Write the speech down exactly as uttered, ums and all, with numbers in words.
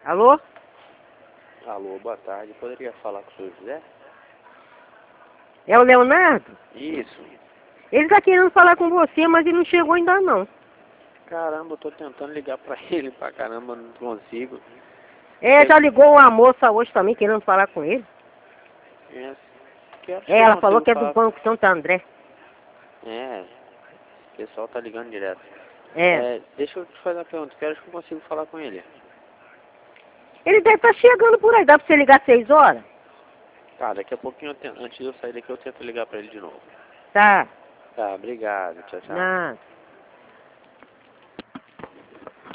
Alô? Alô, boa tarde. Poderia falar com o senhor José? É o Leonardo? Isso. Ele tá querendo falar com você, mas ele não chegou ainda não. Caramba, eu tô tentando ligar pra ele pra caramba, não consigo. É, já ligou uma moça hoje também querendo falar com ele. É, que horas É, que eu ela falou consigo que é do falar? Banco Santo André. É, o pessoal tá ligando direto. É. É, deixa eu te fazer uma pergunta. Que horas que eu consigo falar com ele? Ele deve estar chegando por aí. Dá pra você ligar às seis horas? Tá, daqui a pouquinho, eu tento, antes de eu sair daqui, eu tento ligar pra ele de novo. Tá. Tá, obrigado. Tchau, tchau. Nada.